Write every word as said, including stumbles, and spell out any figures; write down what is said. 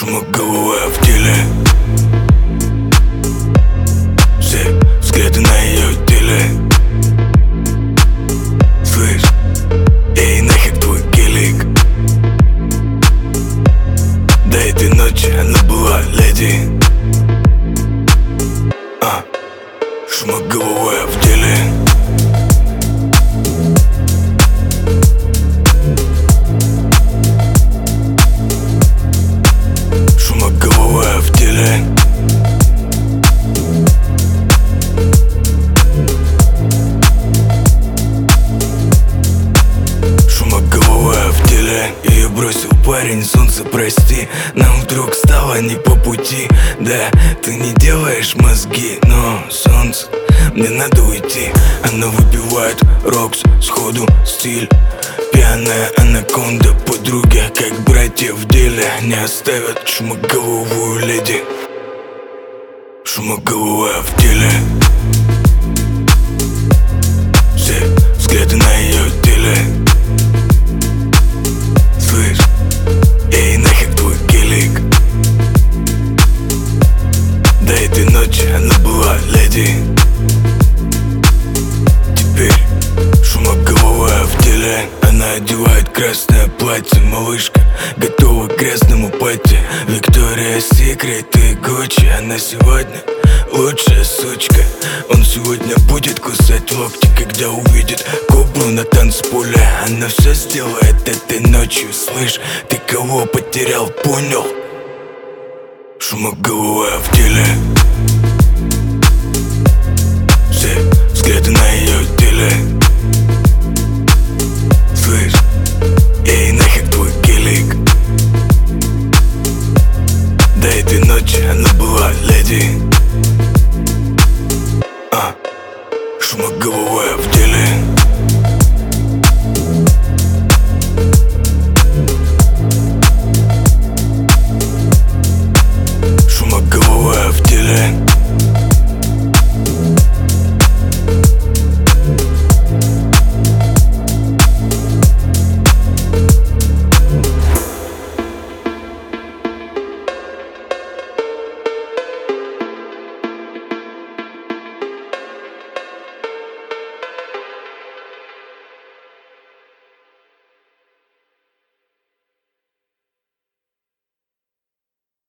Шумоголовая в теле, все взгляды на ее теле. Слышь, эй, нахер твой гелик. До этой ночи она была леди. А, шумоголовая в теле. Шумоголовая в теле. Шумоголовая в теле. Ее бросил парень, солнце, прости. Нам вдруг стало не по пути. Да, ты не делаешь мозги, но солнце, мне надо уйти. Она выпивает рокс, сходу стиль. Пьяная анаконда, подруги, как братья в деле. Не оставят шумоголовую леди. Шумоголовая в теле. Все взгляды на ее теле. Слышь, эй, нахер твой гелик. До этой ночи она была леди. Теперь шумоголовая в теле. Она одевает красное платье, малышка готова к грязному пати. Виктория Секрет и Гуччи. Она сегодня лучшая сучка. Он сегодня будет кусать локти, когда увидит кобру на танцполе. Она все сделает этой ночью. Слышь, ты кого потерял, понял? Шумоголовая в теле. Все взгляды на ее